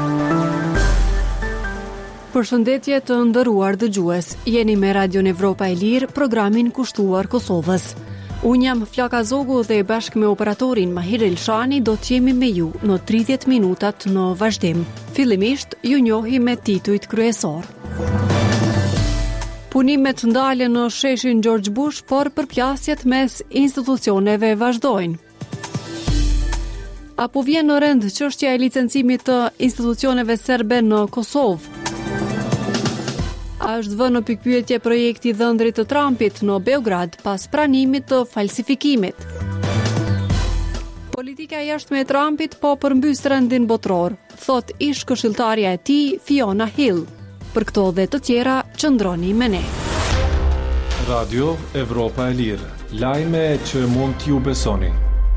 Përshëndetje të nderuar dëgjues. Jeni me Radion Evropa e Lirë, programin kushtuar Kosovës. Unë jam Flaka Zogu dhe bashkë me operatorin Mahir Elshani do t'jemi me ju në 30 minutat në vazhdim. Fillimisht ju njohi me titujt kryesor. Punimet ndalen në sheshin George Bush, por përplasjet mes institucioneve vazhdojnë. Apo vjen në rend çështja e licencimit të institucioneve serbe në Kosovë? A është vënë në pikpyetje projekti i dhëndrit të Trumpit në Beograd pas pranimit të falsifikimit? Politika jashtme e Trumpit po përmbys rendin botror, thot ish këshilltarja e tij Fiona Hill. Për këto dhe të tjera qëndroni me ne. Radio Evropa e Lirë, lajme që mund t'ju besoni.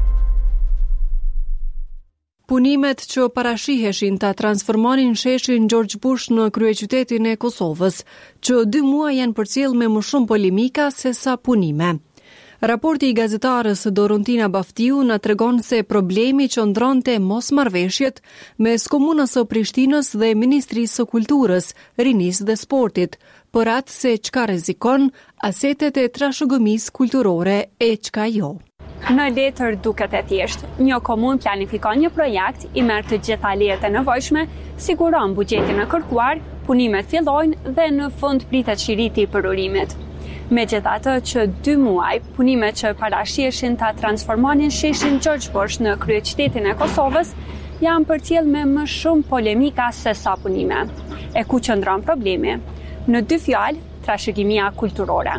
Punimet që parashiheshin ta transformonin sheshin George Bush në kryeqytetin e Kosovës, që 2 muaj janë përcjell me më shumë polemika se sa punime. Raporti i gazetarës Dorontina Baftiu na tregon se problemi qëndronte mosmarrveshjet mes komunës së Prishtinës dhe Ministrisë së Kulturës, Rinisë dhe Sportit, për atë se çka rrezikon asetet e trashëgimisë kulturore e çka jo. Në letër duket e thjeshtë. Një komunë planifikon një projekt, i merr të gjitha lejet e nevojshme, siguron buxhetin e kërkuar, punimet fillojnë dhe në fund pritet shiriti i përurimit. Megjithatë që 2 muaj, punimet që parashiheshin ta transformonin sheshin George Bush në kryeqytetin e Kosovës janë përcjell me më shumë polemika se sa punime. E ku qëndron problemi? Në 2 fjalë, trashëgimia kulturore.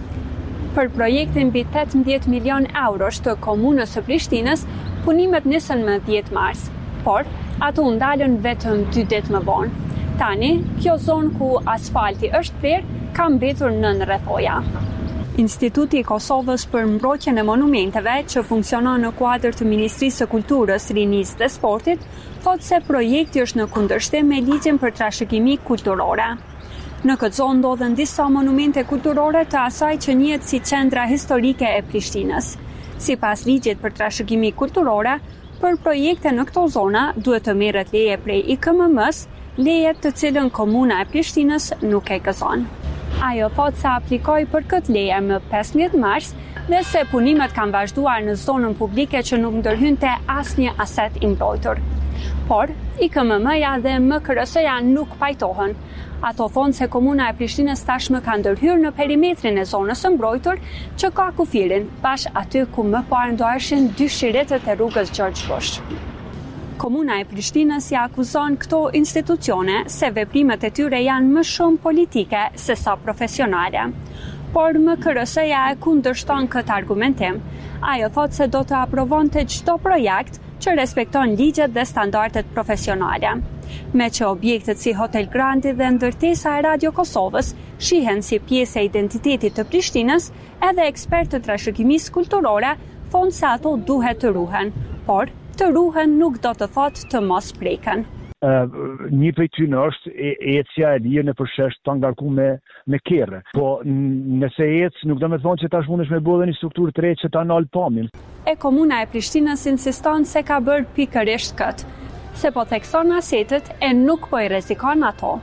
Për projektin mbi 18 milion eurosh të komunës së Prishtinës, punimet nisën më 10 mars, por ato u ndalën vetëm 2 ditë më vonë. Tani, kjo zonë ku asfalti është prerë ka mbetur nën rrethoja. Instituti i Kosovës për mbrojtjen e monumenteve, që funksionon në kuadër të Ministrisë së Kulturës, Rinisë dhe Sportit, thotë se projekti është në kundërshtim me ligjin për trashëgimi kulturore. Në këtë zonë ndodhen disa monumente kulturore të asaj që njihet si qendra historike e Prishtinës. Sipas ligjit për trashëgimi kulturore, për projekte në këto zona duhet të merret leje prej IKMM-s, leje të cilën komuna e Prishtinës nuk e gëzon. Ajo thotë se aplikoi për këtë leje më 15 mars dhe se punimet kanë vazhduar në zonën publike që nuk ndërhynte asnjë aset i mbrojtur. Por, IKMM-ja dhe MKRS-ja nuk pajtohen. Ato thonë se komuna e Prishtinës tashmë ka ndërhyrë në perimetrin e zonës së mbrojtur që ka kufirin, bash aty ku më parë ndoheshin 2 shiretët e rrugës George Bush. Komuna e Prishtinës ja akuzon këto institucione se veprimet e tyre janë më shumë politike se sa profesionale. Por MKRS-ja e kundërshton këtë argumentim. Ajo thotë se do të aprovonte çdo projekt që respekton ligjet dhe standardet profesionale. Me që objektet si Hotel Grandi dhe ndërtesa e Radio Kosovës shihen si pjesë e identitetit të Prishtinës, edhe ekspertë të trashëgimisë kulturore thonë se ato duhet të ruhen, por të ruhen nuk do të thotë të mos preken. Një prej tyre është ecja e lirë në përshesh të ngarkuar me kerre. Po nëse ec nuk do të thonë që tash mundesh me bëllë një strukturë të re që ta nal pamin. E komuna e Prishtinës insiston se ka bërë pikërisht këtë, se po thekson asetet e nuk po i rrezikon ato.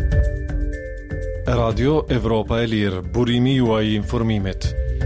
Radio Evropa e Lirë, burimi juaj i informimit.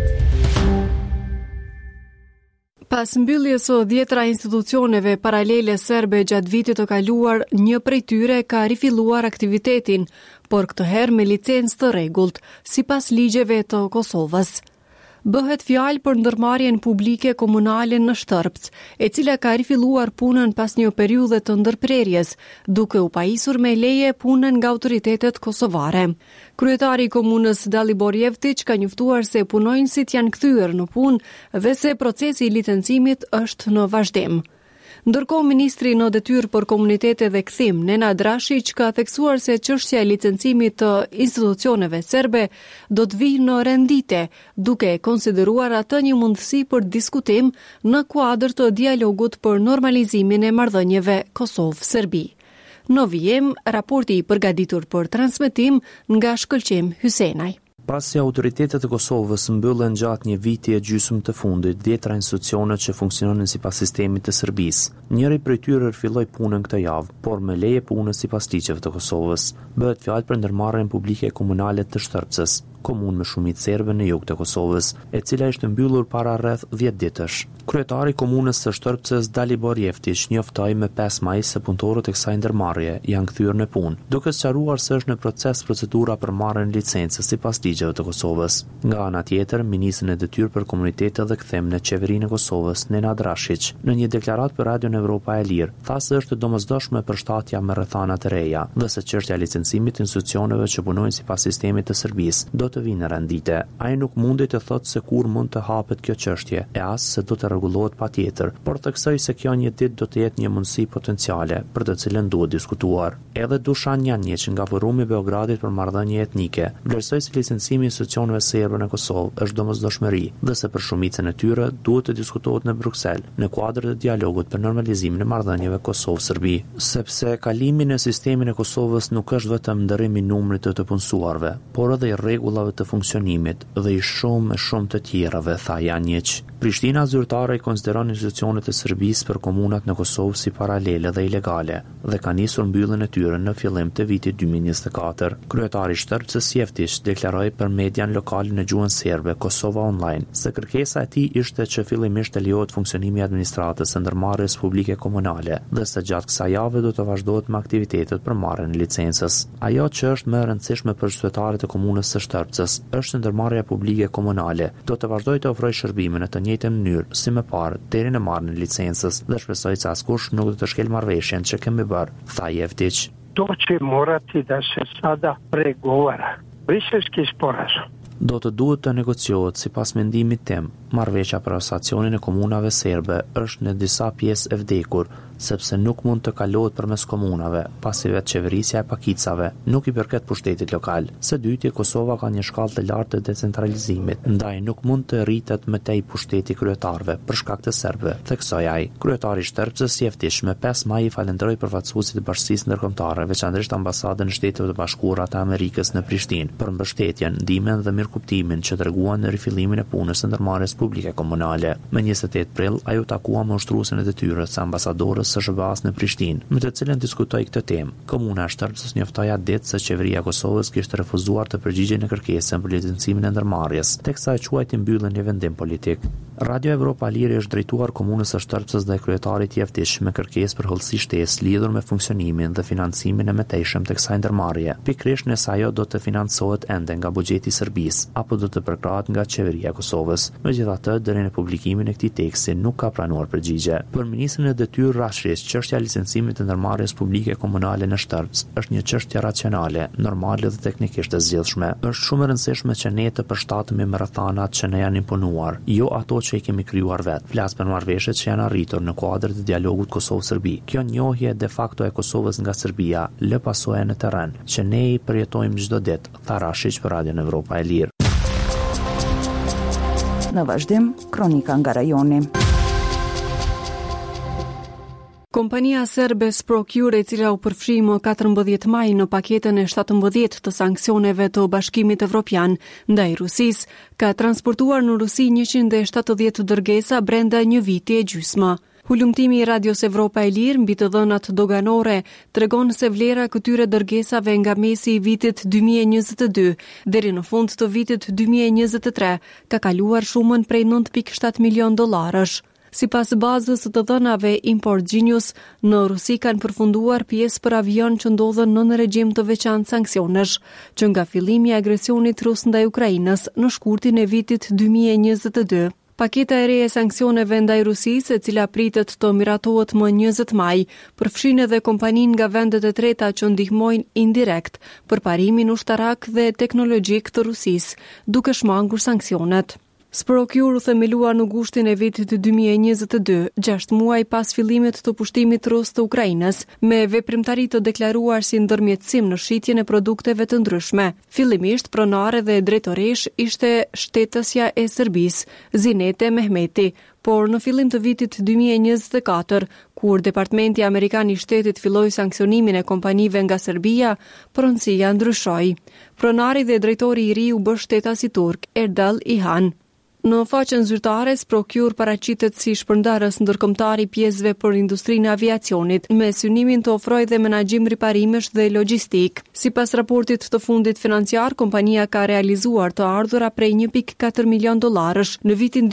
Pas mbylljes së 10 institucioneve paralele serbe gjatë vitit të kaluar, një prej tyre ka rifilluar aktivitetin, por këtë herë me licencë të rregullt, sipas ligjeve të Kosovës. Bëhet fjalë për ndërmarrjen publike komunale në Shtërpc, e cila ka rifilluar punën pas një periudhe të ndërprerjes, duke u pajisur me leje punën nga autoritetet kosovare. Kryetari i komunës Dalibor Jevtić ka njoftuar se punonjësit janë kthyer në punë dhe se procesi i licencimit është në vazhdim. Ndërkohë, ministri në detyrë për komunitete dhe kthim, Nenad Rashić, ka theksuar se çështja e licencimit të institucioneve serbe do të vijë në rendite, duke konsideruar atë një mundësi për diskutim në kuadër të dialogut për normalizimin e marrëdhënieve Kosovë-Serbi. Në vijim, raporti i përgatitur për transmetim nga Shkëlqim Hysenaj. Pasi autoritetet e Kosovës mbyllën gjatë një viti e gjysmë të fundit 10 institucionet që funksiononin sipas sistemit të Serbisë. Njëri prej tyre filloi punën këtë javë, por me leje punës sipas ligjeve të Kosovës. Bëhet fjalë për ndërmarrjen publike komunale të Shtërpcës, komunë me shumicë serbe në jug të Kosovës, e cila ishte mbyllur para rreth 10 ditësh. Kryetari i komunës së Shtërpcës Dalibor Jeftić njoftoi më 5 maj se punëtorët e kësaj ndërmarrje janë kthyer në punë, duke sqaruar se është në proces procedura për marrjen licencës sipas ligjeve të Kosovës. Nga ana tjetër, ministri i detyrë për komunitetet dhe kthem në qeverinë e Kosovës, Nenad Rashić, në një deklaratë për Radion Evropa e Lirë, tha se është domosdoshme përshtatja me rrethana të reja dhe se çështja e licencimit të institucioneve që punojnë sipas sistemit të Serbisë do të vinë rendite. Ai nuk mundi të thotë se kur mund të hapet kjo çështje, e as se do të rregullohet patjetër, por theksoi se kjo një ditë do të jetë një mundësi potenciale për të cilën duhet diskutuar. Edhe Dušan Janjić nga forumi i Beogradit për marrëdhënie etnike, vlerësoi se licencimi i institucioneve serbe në Kosovë është domosdoshmëri dhe se për shumicën e tyre duhet të diskutohet në Bruksel në kuadër të dialogut për normalizimin e marrëdhënieve Kosovë-Serbi, sepse kalimi në sistemin e Kosovës nuk është vetëm ndërrim i numrit të punësuarve, por edhe i rregullave të funksionimit dhe i shumë të tjerave, tha Janjić. Prishtina zyrtare i konsideron institucionet e Serbisë për komunat në Kosovë si paralele dhe ilegale dhe ka nisur mbylljen e tyre në fillim të vitit 2024. Kryetari i Shtërpcës Jeftić deklaroi për median lokal në gjuhën serbe Kosova Online se kërkesa e tij ishte që fillimisht të lejohet funksionimi i administratës së ndërmarrjes publike komunale dhe se gjatë kësaj jave do të vazhdohet me aktivitetet për marrjen e licencës. Ajo që është më e rëndësishme për qytetarët e komunës së Shtërpcës është ndërmarrja publike komunale. Do të vazhdojë të ofrojë shërbime në të njëjtën mënyrë si më parë deri në marrjen e licencës dhe shpresoj se askush nuk do të shkel marrëveshjen që kemi bërë, tha Jeftić. To će morati da se sada pregovara. Briselski sporazum. Do të duhet të negociohet sipas mendimit tim. Marrëveshja për asociacionin e komunave serbe është në disa pjesë e vdekur, sepse nuk mund të kalohet përmes komunave, pasi vetë qeverisja e pakicave nuk i përket pushtetit lokal. Së dyti, Kosova ka një shkallë të lartë të decentralizimit, ndaj nuk mund të rritet më tej pushteti kryetarëve për shkak të serbëve, theksoi ai. Kryetari i Shtërpcës Jeftić më 5 maj i falenderoi përfaqësuesit e Bashkisë Ndërkombëtare, veçanërisht ambasadën e Shtetit të Bashkuara të Amerikës në Prishtinë, për mbështetjen, ndihmën dhe mirëkuptimin që treguan në rifillimin e punës së ndërmarrjes publike komunale. Më 28 prill ai u takua me ushtruesin e detyrës së ambasadorës së SBA-s në Prishtinë, me të cilën diskutoi këtë temë. Komuna e Shtërpcës njoftoi atë ditë se qeveria e Kosovës kishte refuzuar të përgjigjej në kërkesën për licencimin e ndërmarrjes, teksa e quajti mbylljen një vendim politik. Radio Evropa Liri është drejtuar komunës së Shtërpcës dhe kryetarit Jeftić me kërkesë për hollësi shtesë lidhur me funksionimin dhe financimin e mëtejshëm të kësaj ndërmarrje, pikërisht nëse ajo do të financohet ende nga buxheti i Serbisë apo do të përkrahet nga qeveria e Kosovës. Megjithatë, deri në publikimin e këtij teksti nuk ka pranuar përgjigje. Për ministrin e detyrë Rashić, çështja e licencimit të ndërmarrjes publike komunale në Shtërpcë është një çështje racionale, normale dhe teknikisht e zgjidhshme. Është shumë e rëndësishme që ne të përshtatemi me rrethanat që ne janë imponuar, jo ato që i kemi krijuar vetë. Flas për marrëveshjet që janë arritur në kuadër të dialogut Kosovë-Serbi. Kjo njohje de facto e Kosovës nga Serbia lë pasojë në terren që ne i përjetojmë çdo ditë, tha Rashić për Radion Evropa e Lirë. Në vazhdim, kronika nga rajoni. Kompania serbe Sprocure, e cila u përfshi më 14 maj në paketën e 17 të sanksioneve të Bashkimit Evropian ndaj Rusisë, ka transportuar në Rusi 170 dërgesa brenda një viti e gjysmë. Hulumtimi i Radios Evropa e Lirë mbi të dhënat doganore tregon se vlera këtyre dërgesave nga mesi i vitit 2022 deri në fund të vitit 2023 ka kaluar shumën prej $9.7 milion. Sipas bazës të dhënave Import Genius, në Rusi kanë përfunduar pjesë për avion që ndodhen në regjim të veçantë sanksionesh, që nga fillimi i agresionit rus ndaj Ukrainës në shkurtin e vitit 2022. Paketa e re e sanksioneve ndaj Rusisë, e cila pritet të miratohet më 20 maj, përfshin edhe kompaninë nga vendet e treta që ndihmojnë indirekt për parimin ushtarak dhe teknologjik të Rusisë, duke shmangur sanksionet. Sprocure u themelua në gushtin e vitit 2022, 6 muaj pas fillimit të pushtimit rus të Ukrainës, me veprimtari të deklaruar si ndërmjetësim në shitjen e produkteve të ndryshme. Fillimisht pronare dhe drejtoresh ishte shtetësja e Serbisë, Zinete Mehmeti, por në fillim të vitit 2024, kur Departamenti Amerikan i Shtetit filloi sanksionimin e kompanive nga Serbia, pronësia ndryshoi. Pronari dhe drejtori i ri u bë shtetasi turk, Erdal İlhan. Në faqen zyrtare, Sprocure paraqitet si shpërndarës ndërkombëtar i pjesëve për industrinë e aviacionit, me synimin të ofrojë dhe menaxhim riparimesh dhe logjistik. Sipas raportit të fundit financiar, kompania ka realizuar të ardhura prej 1.4 milion dollarësh në vitin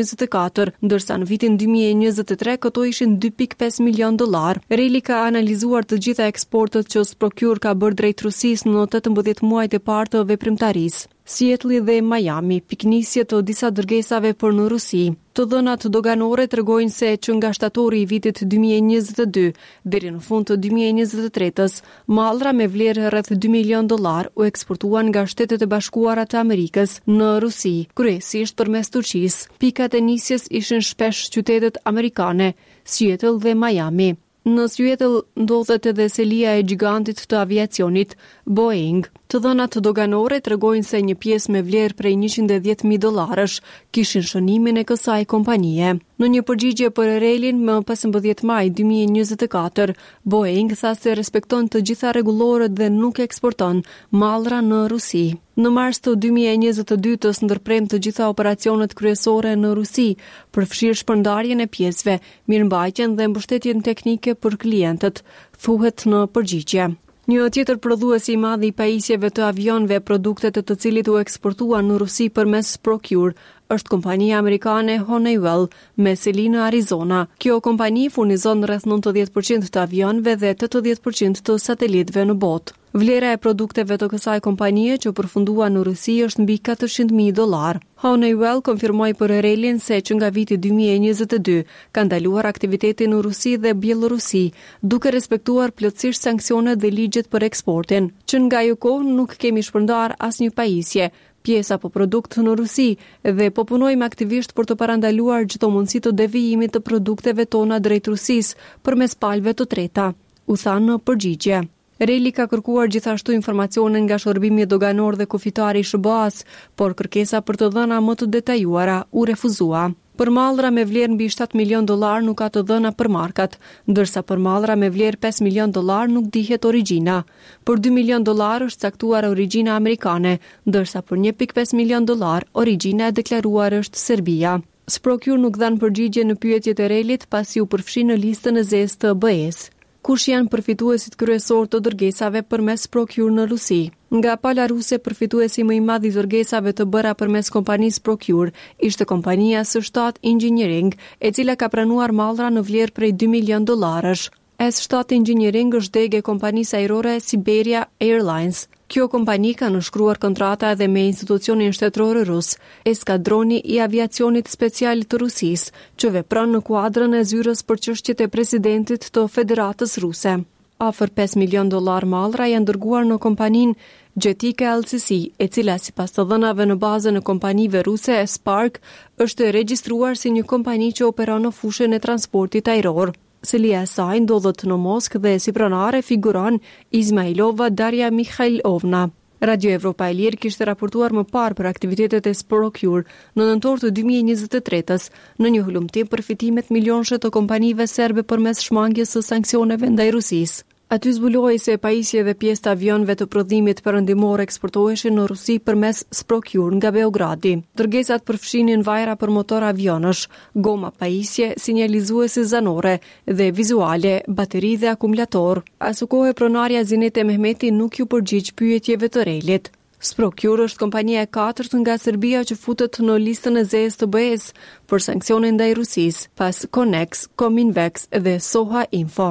2024, ndërsa në vitin 2023 këto ishin 2.5 milion dollar. Reli ka analizuar të gjitha eksportet që Sprocure ka bërë drejt Rusisë në 18 muajt e parë të veprimtarisë. Seattle dhe Miami, piknisje të disa dërgesave për në Rusi. Të dhënat doganore tregojnë se që nga shtatori i vitit 2022 deri në fund të 2023-s, mallra me vlerë rreth 2 milion dollar u eksportuan nga Shtetet e Bashkuara të Amerikës në Rusi, kryesisht përmes Turqisë. Pikat e nisjes ishin shpesh qytetet amerikane, Seattle dhe Miami. Në Seattle ndodhet edhe selia e gigantit të aviacionit, Boeing. Të dhënat doganore tregojnë se një pjesë me vlerë prej 110.000 dollarësh kishin shënimin e kësaj kompanie. Në një përgjigje për relin më 15 maj 2024, Boeing tha se respekton të gjitha rregullorët dhe nuk eksporton mallra në Rusi. Në mars të 2022-s ndërprem të gjitha operacionet kryesore në Rusi, përfshirë shpërndarjen e pjesëve, mirëmbajtjen dhe mbështetjen teknike për klientët, thuhet në përgjigje. Një tjetër prodhues i madh i pajisjeve të avionëve, produktet e të cilit u eksportuan në Rusi përmes Sprocure, është kompania amerikane Honeywell me seli në Arizona. Kjo kompani furnizon rreth 90% të avionëve dhe 80% të satelitëve në botë. Vlera e produkteve të kësaj kompanie që përfundua në Rusi është mbi 400.000 dollar. Honeywell konfirmoi për relin se që nga viti 2022 ka ndaluar aktivitetin në Rusi dhe Bielorusi, duke respektuar plotësisht sanksionet dhe ligjet për eksportin. Që nga ajo kohë nuk kemi shpërndar asnjë pajisje, pjesa apo produkt në Rusi dhe po punojmë aktivisht për të parandaluar çdo mundësi të devijimit të produkteve tona drejt Rusisë përmes palëve të treta, u tha në përgjigje. Reli ka kërkuar gjithashtu informacione nga shërbimi doganor dhe kufitari i SBA-s, por kërkesa për të dhëna më të detajuara u refuzua. Për mallra me vlerë mbi 7 milion dollar nuk ka të dhëna për markat, ndërsa për mallra me vlerë 5 milion dollar nuk dihet origjina. Për 2 milion dollar është caktuar origjina amerikane, ndërsa për 1.5 milion dollar origjina e deklaruar është Serbia. Sprocure nuk dhan përgjigje në pyetjet e relit pasi u përfshi në listën e zezë të BE-s. Kush janë përfituesit kryesor të dërgesave përmes Sprocure në Rusi? Nga pala ruse, përfituesi më i madh i dërgesave të bëra përmes kompanisë Sprocure ishte kompania S7 Engineering, e cila ka pranuar mallra në vlerë prej 2 milion dollarësh. S7 Engineering është degë e kompanisë ajrore Siberia Airlines. Kjo kompani ka nënshkruar kontrata edhe me institucionin shtetëror rus, Eskadroni i Aviacionit Special të Rusisë, që vepron në kuadrën e zyrës për çështjet e presidentit të Federatës Ruse. Afër 5 milion dollar mallra janë dërguar në kompaninë Jetica LCC, e cila sipas të dhënave në bazën e kompanive ruse Spark është regjistruar si një kompani që operon në fushën e transportit ajror. Selia e saj ndodhet në Moskë dhe si pronare figuron Izmailova Darja Mikhailovna. Radio Evropa e Lirë kishte raportuar më parë për aktivitetet e Sprocure në nëntor të 2023-s në një hulumtim për fitimet milionshë të kompanive serbe përmes shmangjes së sanksioneve ndaj Rusisë. Aty zbuloi se pajisje dhe pjesë të avionëve të prodhimit perëndimor eksportoheshin në Rusi përmes Sprocure nga Beogradi. Dërgesat përfshinin vajra për motor avionësh, goma pajisje, sinjalizuese zanore dhe vizuale, bateri dhe akumulator. Asukohe pronarja Zinete Mehmeti nuk ju përgjigj pyetjeve të relit. Sprocure është kompania e 4 nga Serbia që futet në listën e zezë të BE-s për sanksione ndaj Rusisë, pas Connex, Cominvex dhe Soha Info.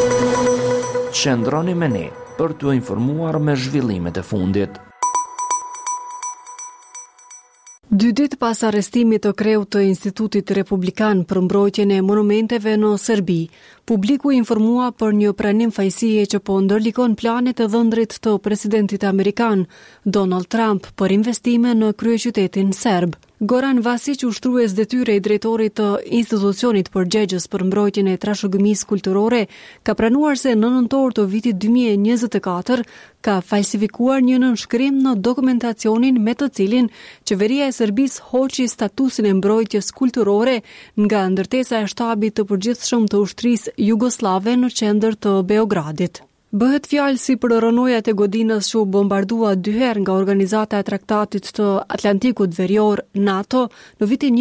Qëndroni me ne për t'u informuar me zhvillimet e fundit. 2 ditë pas arrestimit të kreut të Institutit Republikan për mbrojtjen e monumenteve në Serbi, Publiku informua për një pranim fajësie që po ndërlikon planet e dhëndrit të presidentit amerikan, Donald Trump, për investime në kryeqytetin serb. Goran Vasić, ushtrues detyre i drejtorit të institucionit përgjegjës për mbrojtjen e trashëgimisë kulturore, ka pranuar se në nëntor të vitit 2024 ka falsifikuar një nënshkrim në dokumentacionin me të cilin qeveria e Serbisë hoqi statusin e mbrojtjes kulturore nga ndërtesa e shtabit të përgjithshëm të ushtrisë jugoslave në qendër të Beogradit. Bëhet fjalë si për rënojat e godinës që u bombardua 2 herë nga Organizata e Traktatit të Atlantikut Verior NATO në vitin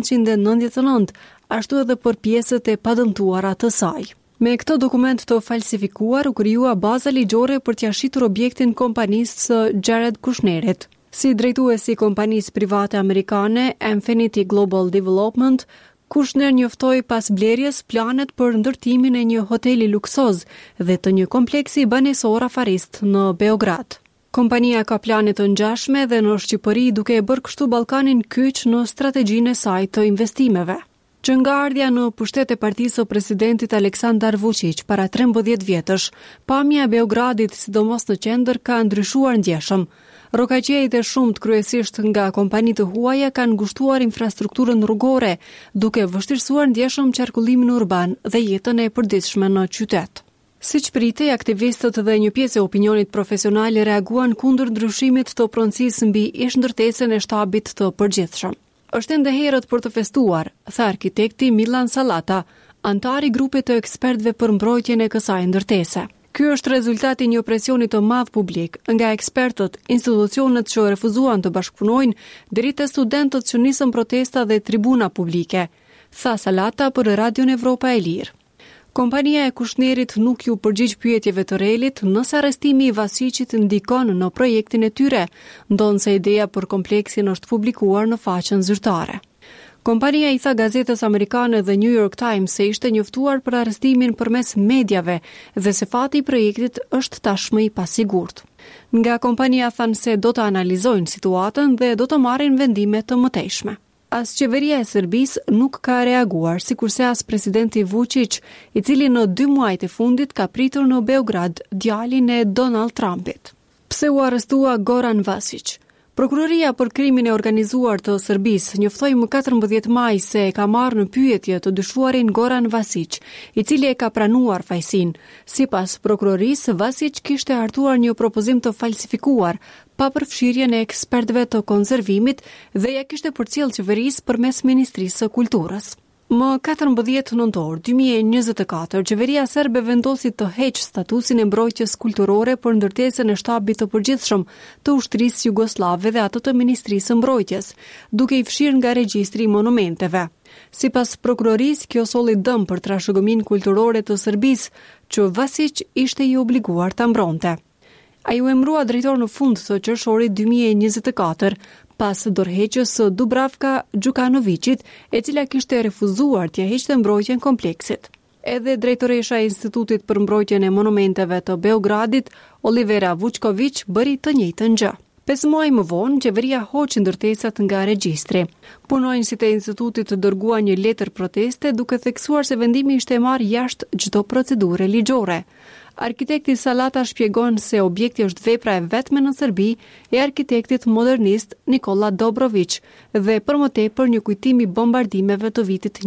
1999, ashtu edhe për pjesët e padëmtuara të saj. Me këtë dokument të falsifikuar u krijua baza ligjore për t'ia shitur objektin kompanisë së Jared Kushnerit. Si drejtuesi i kompanisë private amerikane Infinity Global Development, Kushner njoftoi pas blerjes planet për ndërtimin e një hoteli luksoz dhe të një kompleksi banesor afarist në Beograd. Kompania ka plane të ngjashme dhe në Shqipëri duke e bërë kështu Ballkanin kyç në strategjinë e saj të investimeve. Që nga ardhja në pushtet e partisë së presidentit Aleksandar Vučić para 13 vjetësh, pamja e Beogradit, sidomos në qendër, ka ndryshuar ndjeshëm. Rokaqejt e shumt kryesisht nga kompani të huaja kanë ngushtuar infrastrukturën rrugore, duke vështirësuar ndjeshëm qarkullimin urban dhe jetën e përditshme në qytet. Siç pritej, aktivistët dhe një pjesë e opinionit profesional reaguan kundër ndryshimit të pronësisë mbi ish-ndërtesën e shtabit të përgjithshëm. Është ende herët për të festuar, tha arkitekti Milan Sallata, antar i grupit të ekspertëve për mbrojtjen e kësaj ndërtese. Ky është rezultati një presioni të madh publik nga ekspertët, institucionet që refuzuan të bashkëpunojnë, deri te studentët që nisën protesta dhe tribuna publike, tha Sallata për Radion Evropa e Lirë. Kompania e Kushnerit nuk ju përgjigj pyetjeve të Relit nëse arrestimi i Vasićit ndikon në projektin e tyre, ndonse ideja për kompleksin është publikuar në faqen zyrtare. Kompania i tha gazetës amerikane The New York Times se ishte njoftuar për arrestimin përmes medjave dhe se fati i projektit është tashmë i pasigurt. Nga kompania thanë se do të analizojnë situatën dhe do të marrin vendime të mëtejshme. As qeveria e Serbisë nuk ka reaguar, sikurse as presidenti Vučić, i cili në 2 muajt e fundit ka pritur në Beograd djalin e Donald Trumpit. Pse u arrestua Goran Vasić? Prokuroria për krimin e organizuar të Serbisë njoftoi më 14 maj se ka marrë në pyetje të dyshuarin Goran Vasić, i cili e ka pranuar fajsin. Sipas prokurorisë, Vasić kishte hartuar një propozim të falsifikuar, pa përfshirjen e ekspertëve të konservimit dhe ja kishte përcjellë qeverisë përmes Ministrisë së Kulturës. Më 14 nëntor 2024, qeveria serbe vendosi të heqë statusin e mbrojtjes kulturore për ndërtesën e shtabit të përgjithshëm të ushtrisë jugoslave dhe atë të Ministrisë së Mbrojtjes, duke i fshirë nga regjistri i monumenteve. Sipas prokurorisë, kjo solli dëm për trashëgimin kulturore të Serbisë, që Vasić ishte i obliguar ta mbronte. Ai u emërua drejtor në fund të qershorit 2024, pas dorëheqjes së Dubravka Đukanovićit, e cila kishte refuzuar t'ia heqte mbrojtjen kompleksit. Edhe drejtoresha e Institutit për mbrojtjen e monumenteve të Beogradit, Olivera Vučković, bëri të njëjtën gjë. 5 muaj më vonë, qeveria hoqi ndërtesat nga regjistri. Punonjësit e institutit dërguan një letër proteste duke theksuar se vendimi ishte marrë jashtë çdo procedure ligjore. Arkitekti Sallata shpjegon se objekti është vepra e vetme në Serbi e arkitektit modernist Nikola Dobrović dhe për më tepër një kujtim i bombardimeve të vitit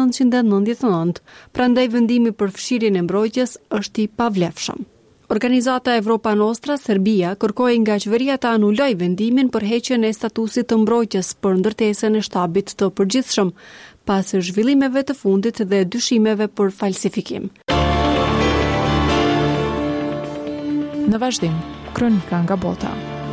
1999, prandaj vendimi për fshirjen e mbrojtjes është i pavlefshëm. Organizata Evropa Nostra Serbia kërkoi nga qeveria të anuloj vendimin për heqjen e statusit të mbrojtjes për ndërtesën e shtabit të përgjithshëm, pas zhvillimeve të fundit dhe dyshimeve për falsifikim. Në vazhdim, kronika nga bota.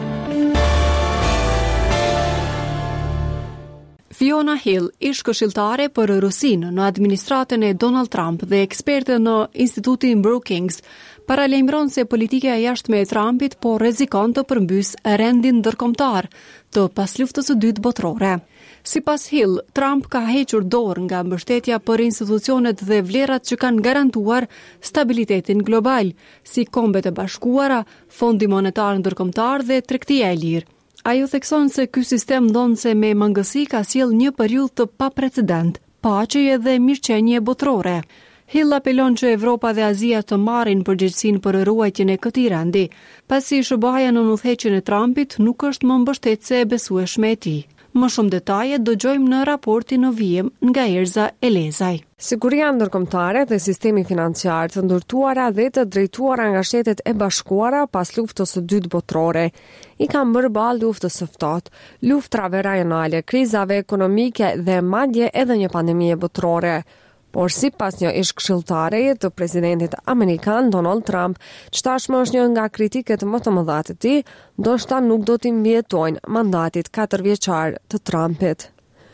Fiona Hill, ish këshilltare për Rusinë në administratën e Donald Trump dhe eksperte në Institutin Brookings, paralajmëron se politika e jashtme e Trumpit po rrezikon të përmbysë rendin ndërkombëtar të pasluftës së dytë botërore. Sipas Hill, Trump ka hequr dorë nga mbështetja për institucionet dhe vlerat që kanë garantuar stabilitetin global, si Kombet e Bashkuara, Fondi Monetar Ndërkombëtar dhe Tregtia e Lirë. Ajo thekson se ky sistem ndonse me mangësi ka sjell një periudhë të paprecedent, paqe dhe mirëqenie botërore. Hill apelon që Evropa dhe Azia të marrin përgjegjësinë për ruajtjen e këtij rendi, pasi SBA-ja në udhëheqjen e Trumpit nuk është më mbështetëse e besueshme e tij. Më shumë detaje dëgjojmë në raportin në vijim nga Erza Elezaj. Siguria ndërkombëtare dhe sistemi financiar të ndërtuara dhe të drejtuara nga Shtetet e Bashkuara pas luftës së dytë botërore i kanë bërë balë luftës së ftohtë, luftrave rajonale, krizave ekonomike dhe madje edhe një pandemie botërore. Por sipas një ish-këshilltare të presidentit amerikan Donald Trump, që tashmë është një nga kritiket më të mëdha të tij, ndoshta nuk do t'i mbijetojnë mandatit 4 vjeçar të Trumpit.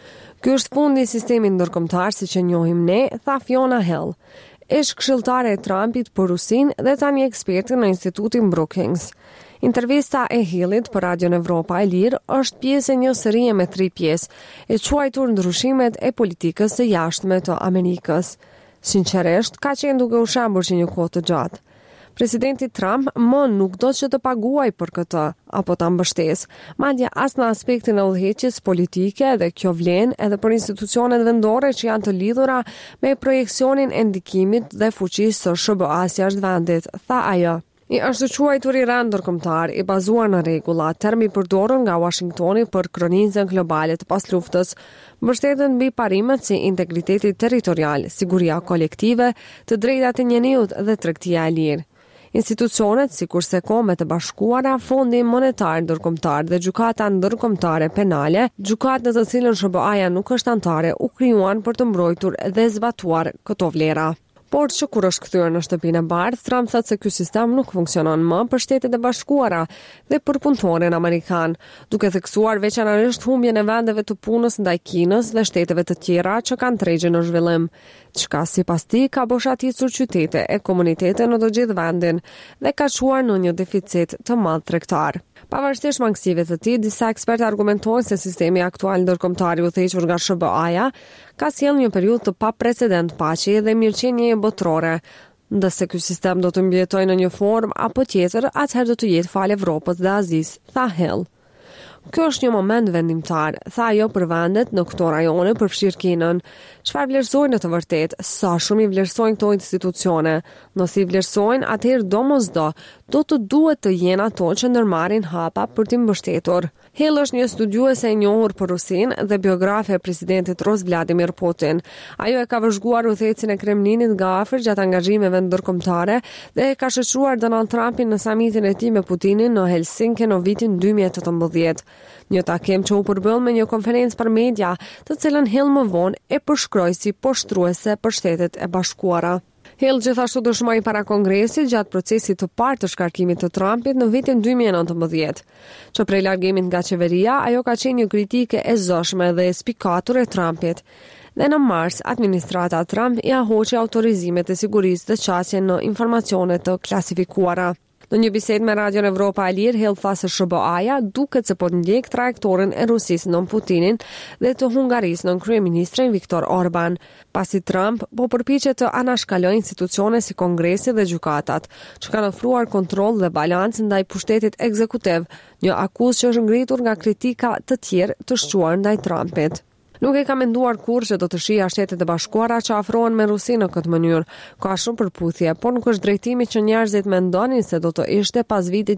Ky është fundi i sistemit ndërkombëtar siç e njohim ne, tha Fiona Hill, ish-këshilltare e Trumpit për Rusinë dhe tani eksperte në Institutin Brookings. Intervista e Hillit për Radion Evropa e Lirë është pjesë e një serie me 3 pjesë, e quajtur ndryshimet e politikës së jashtme të Amerikës. Sinqerisht, ka qenë duke u shembur që një kohë të gjatë. Presidenti Trump më nuk do që të paguaj për këtë, apo ta mbështes, madje as në aspektin e udhëheqjes politike dhe kjo vlen edhe për institucionet vendore që janë të lidhura me projeksionin e ndikimit dhe fuqisë së SBA-s jashtë vendit, tha ajo. I është quajtur i rand ndërkombëtar i bazuar në rregulla, termi përdorur nga Washingtoni për kronizën globale të pasluftës, mbështeten mbi parimet si integriteti territorial, siguria kolektive, të drejtat e njeriut dhe tregtia e lirë. Institucionet, sikurse Kombet e Bashkuara, Fondi Monetar Ndërkombëtar dhe Gjykata Ndërkombëtare Penale, gjykatë në të cilën SBA-ja nuk është anëtare, u krijuan për të mbrojtur dhe zbatuar këto vlera. Por që kur është kthyer në shtëpinë e bardhë, Trump thotë se ky sistem nuk funksionon më për Shtetet e Bashkuara dhe për punëtorin amerikan, duke theksuar veçanërisht humbjen e vendeve të punës ndaj Kinës dhe shteteve të tjera që kanë tregje në zhvillim, çka sipas tij ka boshaticur qytete e komunitete në të gjithë vendin dhe ka çuar në një deficit të madh tregtar. Pavarësisht mangësive të tij, disa ekspertë argumentojnë se sistemi aktual ndërkombëtar i udhëhequr nga SBA-ja ka sjellë një periudhë të paprecedent paqeje dhe mirëqenie botërore. Ndërsa ky sistem do të mbijetojë në një formë apo tjetër, atëherë do të jetë fal Evropës dhe Azisë, tha Hill. Kjo është një moment vendimtar, tha ajo për vendet në këto rajone përfshirë Kinën. Çfarë vlerësojnë në të vërtetë? Sa shumë i vlerësojnë këto institucione? Nëse i vlerësojnë, atëherë domosdo do të duhet të jenë ato që ndërmarrin hapa për t'i mbështetur. Hill është një studiuese e njohur për Rusinë dhe biografe e presidentit Rus Vladimir Putin. Ajo e ka vëzhguar udhëhecin e Kremlinit nga afër gjatë angazhimeve ndërkombëtare dhe e ka shoqëruar Donald Trumpin në samitin e tij me Putinin në Helsinki në vitin 2018. Një takim që u përbëll me një konferencë për media, të cilën Hill më vonë e përshkroi si poshtruese për Shtetet e Bashkuara. Hill gjithashtu dëshmoi para Kongresit gjatë procesit të parë të shkarkimit të Trumpit në vitin 2019. Që prej largimit nga qeveria, ajo ka qenë një kritike e zëshme dhe e spikatur e Trumpit. Dhe në mars, administrata Trump ia hoqi autorizimet e sigurisë të qasjen në informacione të klasifikuara. Në një bisedë me Radion Evropa e Lirë, Hill tha se SBA-ja duket se po të ndjek trajektorin e Rusisë nën Putinin dhe të Hungarisë nën kryeministrin Viktor Orban, pasi Trump po përpiqet të anashkalojë institucione si Kongresi dhe gjykatat, që kanë ofruar kontroll dhe balancë ndaj pushtetit ekzekutiv, një akuzë që është ngritur nga kritika të tjerë të shquar ndaj Trumpit. Nuk e ka menduar kurrë që do të shija Shtetet e Bashkuara që afrohen me Rusinë në këtë mënyrë. Ka shumë përputhje, por nuk është drejtimi që njerëzit mendonin se do të ishte pas vitit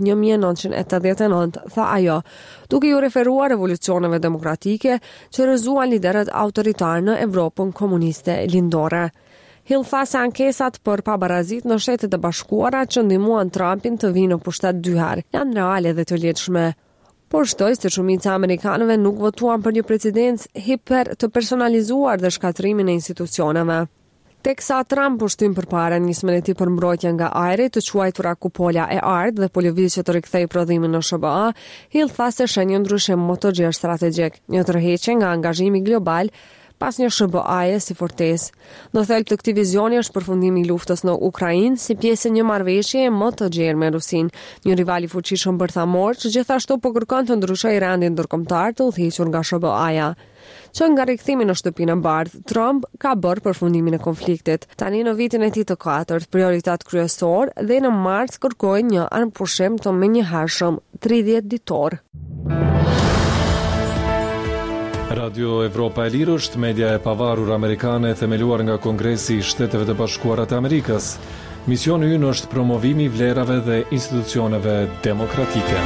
1989, tha ajo, duke ju referuar revolucioneve demokratike që rrëzuan liderët autoritar në Evropën komuniste lindore. Hill tha se ankesat për pabarazit në Shtetet e Bashkuara që ndihmuan Trumpin të vinë në pushtet 2 herë janë reale dhe të lehtëshme. Por shtoj se shumica e amerikanëve nuk votuan për një presidencë hiper të personalizuar dhe shkatrimin e institucioneve. Teksa Trump u shtym përpara nismën e tij për mbrojtje nga ajri të quajtura kupola e ardh dhe po lëviz që të rikthej prodhimin në SBA, Hill tha se shen një ndryshim më të gjerë strategjik, një tërheqje nga angazhimi global pas një SBA-je si fortesë. Në thelb të këtij vizioni është përfundimi i luftës në Ukrainë si pjesë e një marrëveshjeje më të gjerë me Rusinë, një rival i fuqishëm bërthamor që gjithashtu po kërkon të ndryshojë rendin ndërkombëtar të udhëhequr nga SBA-ja. Që nga rikthimi në shtëpinë e bardhë, Trump ka bërë përfundimin e konfliktit. Tani në vitin e tij të 4, prioritet kryesor dhe në mars kërkoi një armpushim të menjëhershëm 30 ditor. Radio Evropa e Lirë është media e pavarur amerikane themeluar nga Kongresi i Shteteve të Bashkuara të Amerikës. Misioni ynë është promovimi i vlerave dhe institucioneve demokratike.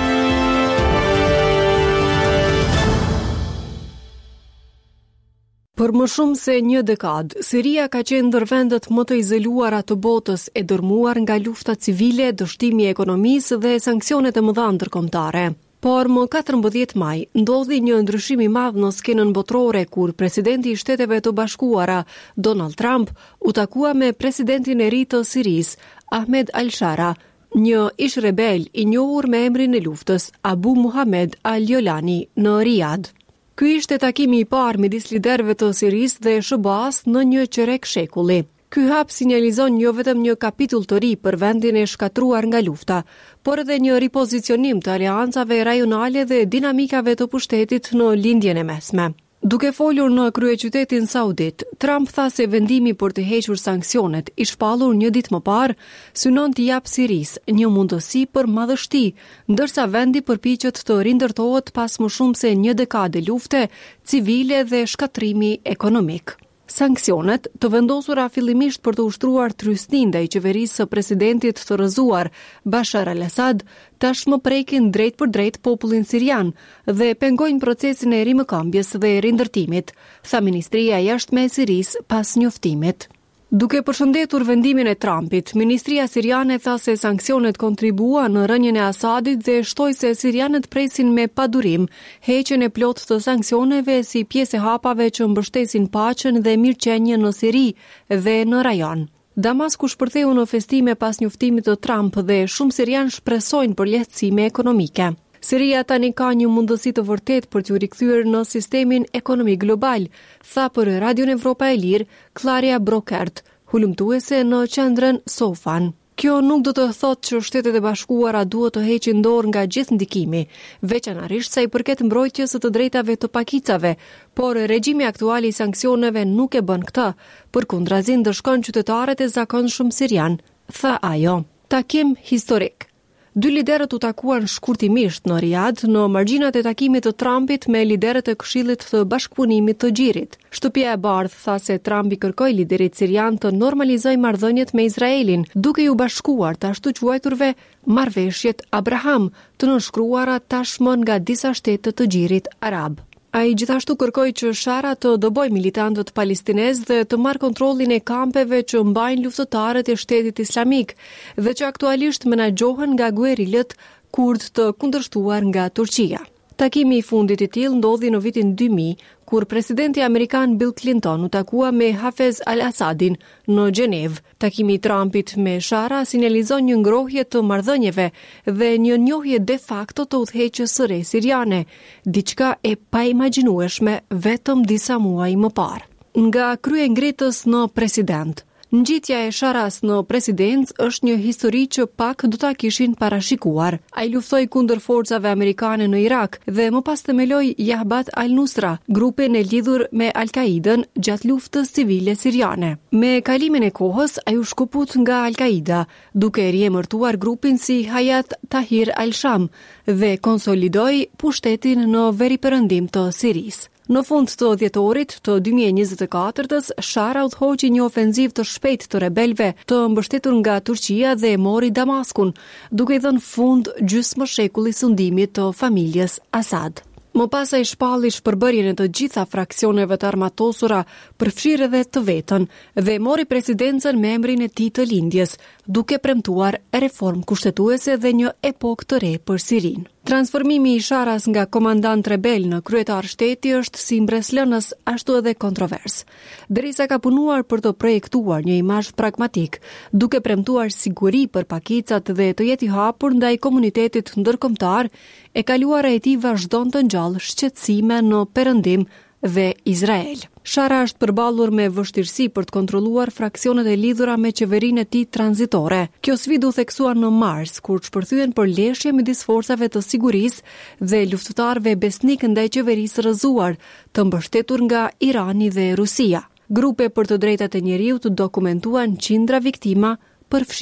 Për më shumë se një dekadë, Siria ka qenë ndër vendet më të izoluara të botës e dërmuar nga lufta civile, dështimi i ekonomisë dhe sanksionet e mëdha ndërkombëtare. Por më 14 maj, ndodhi një ndryshim i madh në skenën botërore kur presidenti i Shteteve të Bashkuara, Donald Trump, u takua me presidentin e ri të Sirisë, Ahmed al-Shara, një ish rebel i njohur me emrin e luftës, Abu Muhammad al-Jolani, në Riyadh. Ky ishte takimi i parë midis liderëve të Sirisë dhe SBA-s në një qerek shekulli. Ky hap sinjalizon jo vetëm një kapitull të ri për vendin e shkatruar nga lufta, por edhe një ripozicionim të aleancave rajonale dhe dinamikave të pushtetit në lindjen e mesme. Duke folur në kryeqytetin saudit, Trump tha se vendimi për të hequr sanksionet i shpallur një ditë më parë synon të jap Sirisë një mundësi për madhështi, ndërsa vendi përpiqet të rindërtohet pas më shumë se një dekade lufte civile dhe shkatrimi ekonomik. Sanksionet, të vendosura fillimisht për të ushtruar trysnin ndaj qeverisë së presidentit të rrëzuar Bashar al-Assad, tashmë prekin drejt për drejt popullin sirian dhe pengojnë procesin e rimëkambjes dhe rindërtimit, tha Ministria e Jashtme e Sirisë pas njoftimit. Duke përshëndetur vendimin e Trumpit, Ministria Siriane tha se sanksionet kontribua në rënien e Asadit dhe shtoi se sirianët presin me padurim heqjen e plotë të sanksioneve si pjesë e hapave që mbështesin paqen dhe mirëqenien në Siri dhe në rajon. Damasku shpërtheu në festime pas njoftimit të Trump dhe shumë sirianë shpresojnë për lehtësime ekonomike. Siria tani ka një mundësi të vërtet për t'u rikthyer në sistemin ekonomik global, tha për Radion Evropa e Lirë Klaria Brokert, hulumtuese në qendrën Sofan. Kjo nuk do të thotë që Shtetet e Bashkuara duhet të heqin dorë nga gjithë ndikimi, veçanërisht sa i përket mbrojtjes së të drejtave të pakicave, por regjimi aktual i sanksioneve nuk e bën këtë, përkundrazi ndëshkon qytetarët e zakonshëm sirian, tha ajo. Takim historik. Dy liderët u takuan shkurtimisht në Riyadh në margjinat e takimit të Trumpit me liderët e Këshillit të Bashkëpunimit të Gjirit. Shtëpia e Bardhë tha se Trumpi kërkoi liderit sirian të normalizojë marrëdhëniet me Izraelin, duke u bashkuar të ashtu quajturve marrëveshjet Abraham, të nënshkruara tashmë nga disa shtete të Gjirit arab. Ai gjithashtu kërkoi që Shara të dëbojë militantët palestinezë dhe të marrë kontrollin e kampeve që mbajnë luftëtarët e Shtetit Islamik dhe që aktualisht menaxhohen nga guerilët kurd të kundërshtuar nga Turqia. Takimi i fundit i tillë ndodhi në vitin 2000, kur presidenti amerikan Bill Clinton u takua me Hafez al-Assadin në Gjenevë. Takimi i Trumpit me Shara sinjalizon një ngrohje të marrëdhënieve dhe një njohje de facto të udhëheqjes së re siriane, diçka e paimagjinueshme vetëm disa muaj më parë. Nga kryengritës në president. Ngjitja e Sharas në presidencë është një histori që pak do ta kishin parashikuar. Ai luftoi kundër forcave amerikane në Irak dhe më pas themeloi Jabhat al-Nusra, grupin e lidhur me Al-Qaidën gjatë luftës civile siriane. Me kalimin e kohës, ai u shkëput nga Al-Qaida, duke riemërtuar grupin si Hayat Tahrir al-Sham dhe konsolidoi pushtetin në veriperëndim të Sirisë. Në fund të dhjetorit të 2024-s, Shara udhëhoqi një ofenziv të shpejtë të rebelëve të mbështetur nga Turqia dhe mori Damaskun, duke i dhënë fund gjysmë shekulli sundimit të familjes Asad. Më pas ai shpalli shpërbërjen e të gjitha fraksioneve të armatosura, përfshirë edhe të vetën, dhe mori presidencën me emrin e tij të lindjes, duke premtuar reformë kushtetuese dhe një epokë të re për Sirinë. Transformimi i Sharas nga komandant rebel në kryetar shteti është si mbreslënës ashtu edhe kontrovers. Derisa ka punuar për të projektuar një imazh pragmatik, duke premtuar siguri për pakicat dhe të jetë i hapur ndaj komunitetit ndërkombëtar, e kaluara e tij vazhdon të ngjallë shqetësime në perëndim dhe Izrael. Shara është përballur me vështirësi për të kontrolluar fraksionet e lidhura me qeverinë e tij tranzitore. Kjo sfidë u theksua në mars, kur shpërthyen për leshje midis forcave të sigurisë dhe luftëtarëve besnik ndaj qeverisë rrëzuar, të mbështetur nga Irani dhe Rusia. Grupe për të drejtat e njeriut dokumentuan qindra viktima, përfshirë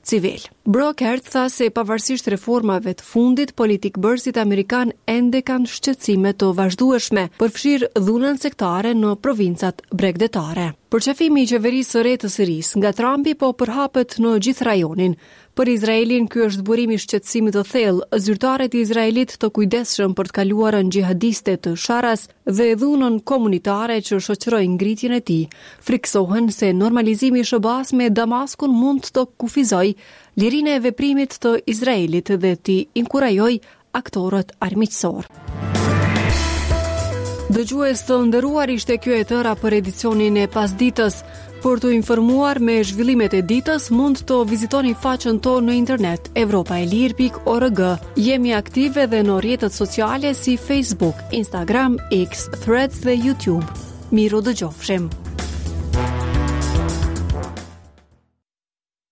civil. Brokert tha se pavarësisht reformave të fundit, politikbërësit amerikan ende kanë shqetësime të vazhdueshme, përfshirë dhunën sektare në provincat bregdetare. Përqafimi i qeverisë së re të Sirisë nga Trumpi po përhapet në gjithë rajonin. Për Izraelin ky është burimi i shqetësimit të thellë. Zyrtarët e Izraelit të kujdesshëm për të kaluarën xhihadiste të Sharas dhe dhunën komunitare që shoqërojnë ngritjen e tij, friksohen se normalizimi i SBA-s me Damaskun mund të kufizojë lirinë e veprimit të Izraelit dhe t'i inkurajojë aktorët armiqësor. Dëgjues të nderuar, ishte kjo e tëra për edicionin e pasditës. Për të informuar me zhvillimet e ditës, mund të vizitoni faqen tonë në internet evropaelir.org. Jemi aktive edhe në rrjetet sociale si Facebook, Instagram, X, Threads dhe YouTube. Miru dëgjofshim.